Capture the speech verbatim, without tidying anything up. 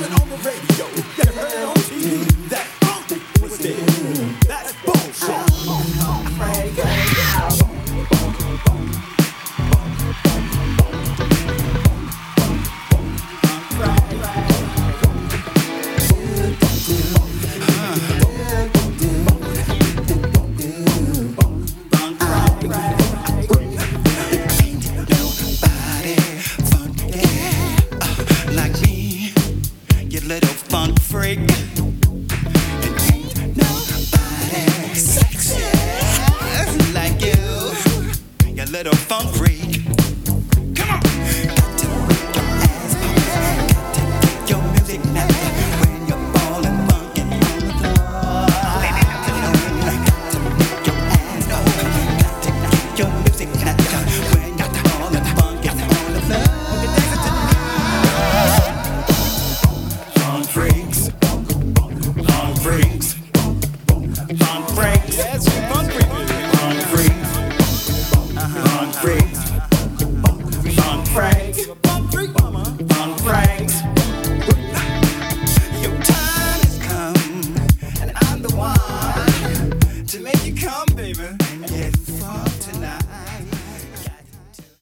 heard it on the radio, you heard it on T V. That funk was dead. That's bullshit.